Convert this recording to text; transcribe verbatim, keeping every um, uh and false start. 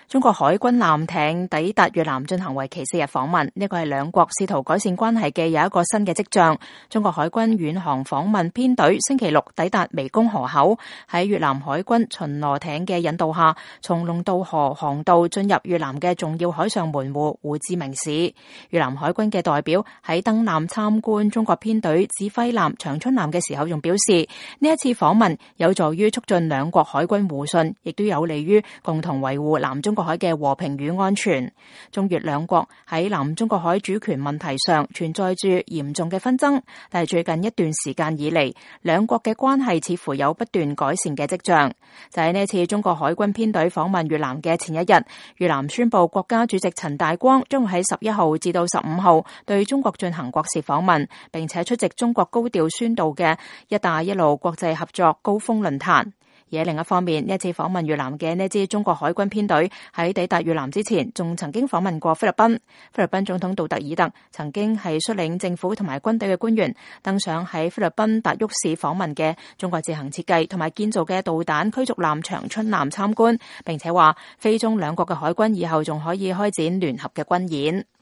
中國海軍艦艇抵達越南進行為期四日訪問，呢個係兩國試圖改善關係嘅有一個新嘅跡象。中國海軍遠航訪問編隊星期六抵達湄公河口，喺越南海軍巡邏艇嘅引導下，從龍渡河航道進入越南嘅重要海上門戶胡志明市。越南海軍嘅代表喺登艦參觀中國編隊指揮艦長春艦嘅時候，仲表示呢一次訪問有助於促進兩國海軍互信，亦都有利於共同維護南中國海嘅和平與安全。中越兩國喺南中國海主權問題上存在住嚴重嘅紛爭，但係最近一段時間以嚟，兩國嘅關係似乎有不斷改善嘅跡象。就喺呢次中國海軍編隊訪問越南嘅前一日，越南宣布國家主席陳大光將會喺十一號至到十五號對中國進行國事訪問，並且出席中國高調宣導嘅一帶一路國際合作高峰論壇。而喺另一方面，呢一次訪問越南嘅呢支中國海軍編隊喺抵達越南之前，仲曾經訪問過菲律賓。菲律賓總統杜特爾特曾經係率領政府同埋軍隊嘅官員登上喺菲律賓達沃市訪問嘅中國自行設計同埋建造嘅導彈驅逐艦長春艦參觀，並且話菲中兩國嘅海軍以後仲可以開展聯合嘅軍演。